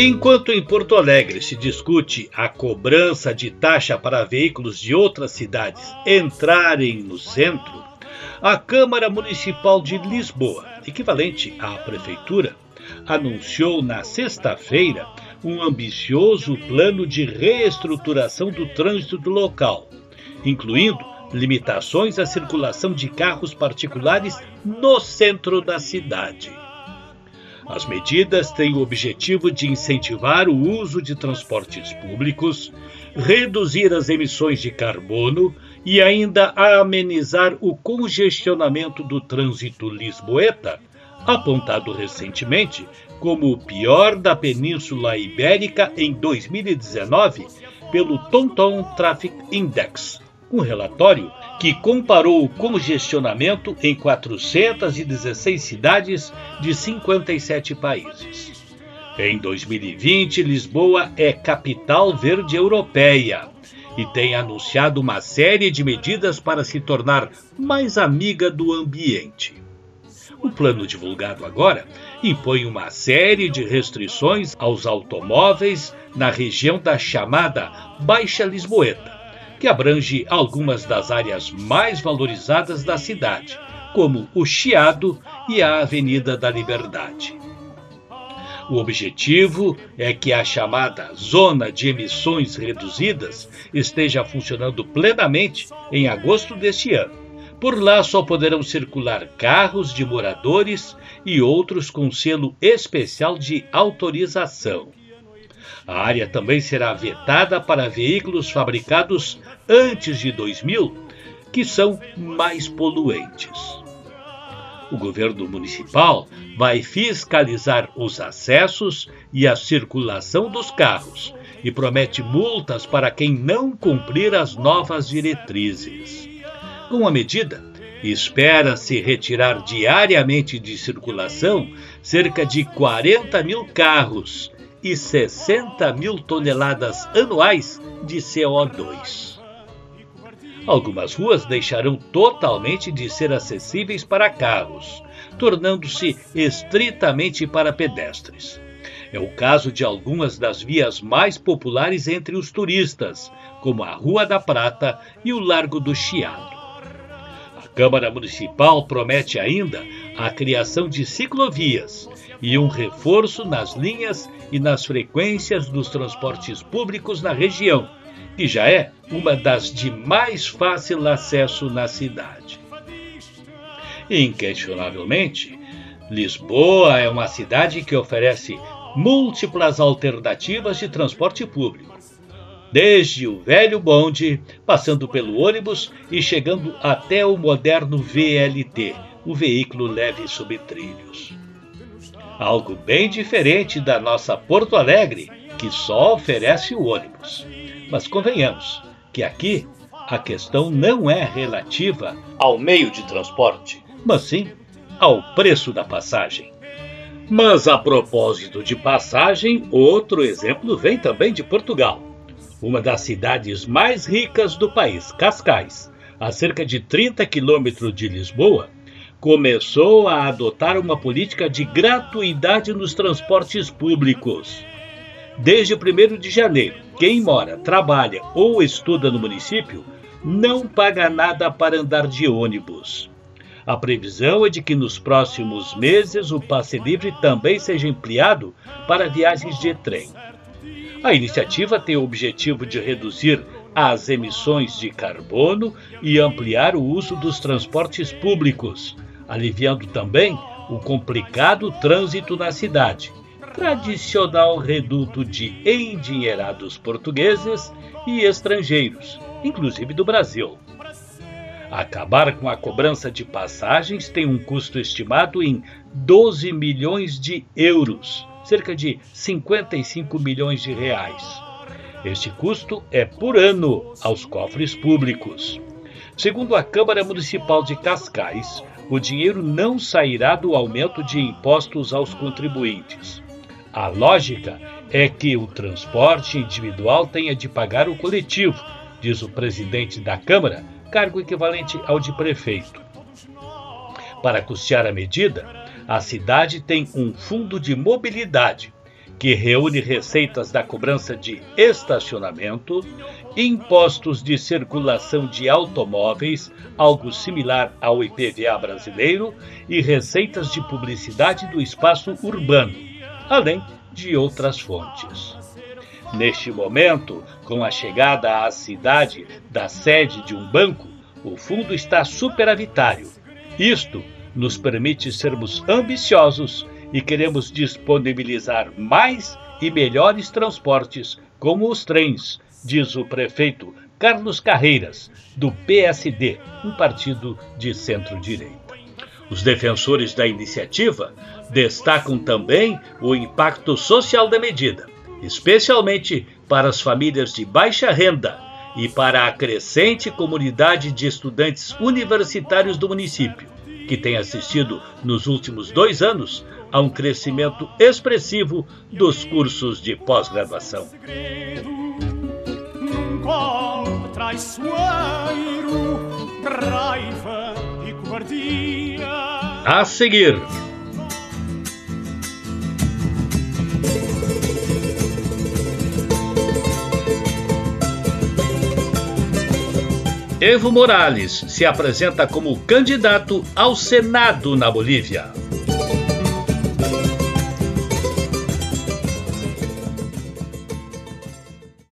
Enquanto em Porto Alegre se discute a cobrança de taxa para veículos de outras cidades entrarem no centro, a Câmara Municipal de Lisboa, equivalente à Prefeitura, anunciou na sexta-feira um ambicioso plano de reestruturação do trânsito do local, incluindo limitações à circulação de carros particulares no centro da cidade. As medidas têm o objetivo de incentivar o uso de transportes públicos, reduzir as emissões de carbono e ainda amenizar o congestionamento do trânsito lisboeta, apontado recentemente como o pior da Península Ibérica em 2019 pelo TomTom Traffic Index, um relatório que comparou o congestionamento em 416 cidades de 57 países. Em 2020, Lisboa é capital verde europeia e tem anunciado uma série de medidas para se tornar mais amiga do ambiente. O plano divulgado agora impõe uma série de restrições aos automóveis na região da chamada Baixa Lisboeta, que abrange algumas das áreas mais valorizadas da cidade, como o Chiado e a Avenida da Liberdade. O objetivo é que a chamada Zona de Emissões Reduzidas esteja funcionando plenamente em agosto deste ano. Por lá só poderão circular carros de moradores e outros com selo especial de autorização. A área também será vetada para veículos fabricados antes de 2000, que são mais poluentes. O governo municipal vai fiscalizar os acessos e a circulação dos carros e promete multas para quem não cumprir as novas diretrizes. Com a medida, espera-se retirar diariamente de circulação cerca de 40 mil carros e 60 mil toneladas anuais de CO2. Algumas ruas deixarão totalmente de ser acessíveis para carros, tornando-se estritamente para pedestres. É o caso de algumas das vias mais populares entre os turistas, como a Rua da Prata e o Largo do Chiado. A Câmara Municipal promete ainda a criação de ciclovias e um reforço nas linhas e nas frequências dos transportes públicos na região, que já é uma das de mais fácil acesso na cidade. Inquestionavelmente, Lisboa é uma cidade que oferece múltiplas alternativas de transporte público, desde o velho bonde, passando pelo ônibus e chegando até o moderno VLT, o veículo leve sobre trilhos. Algo bem diferente da nossa Porto Alegre, que só oferece o ônibus. Mas convenhamos que aqui a questão não é relativa ao meio de transporte, mas sim ao preço da passagem. Mas a propósito de passagem, outro exemplo vem também de Portugal. Uma das cidades mais ricas do país, Cascais, a cerca de 30 quilômetros de Lisboa, começou a adotar uma política de gratuidade nos transportes públicos. Desde 1º de janeiro, quem mora, trabalha ou estuda no município não paga nada para andar de ônibus. A previsão é de que nos próximos meses o passe livre também seja ampliado para viagens de trem. A iniciativa tem o objetivo de reduzir as emissões de carbono e ampliar o uso dos transportes públicos, aliviando também o complicado trânsito na cidade, tradicional reduto de endinheirados portugueses e estrangeiros, inclusive do Brasil. Acabar com a cobrança de passagens tem um custo estimado em 12 milhões de euros, cerca de 55 milhões de reais. Este custo é por ano aos cofres públicos. Segundo a Câmara Municipal de Cascais, o dinheiro não sairá do aumento de impostos aos contribuintes. A lógica é que o transporte individual tenha de pagar o coletivo, diz o presidente da Câmara, cargo equivalente ao de prefeito. Para custear a medida, a cidade tem um fundo de mobilidade, que reúne receitas da cobrança de estacionamento, impostos de circulação de automóveis, algo similar ao IPVA brasileiro, e receitas de publicidade do espaço urbano, além de outras fontes. Neste momento, com a chegada à cidade da sede de um banco, o fundo está superavitário. Isto nos permite sermos ambiciosos e queremos disponibilizar mais e melhores transportes, como os trens, diz o prefeito Carlos Carreiras, do PSD, um partido de centro-direita. Os defensores da iniciativa destacam também o impacto social da medida, especialmente para as famílias de baixa renda e para a crescente comunidade de estudantes universitários do município, que tem assistido nos últimos 2 anos a um crescimento expressivo dos cursos de pós-graduação. A seguir, Evo Morales se apresenta como candidato ao Senado na Bolívia.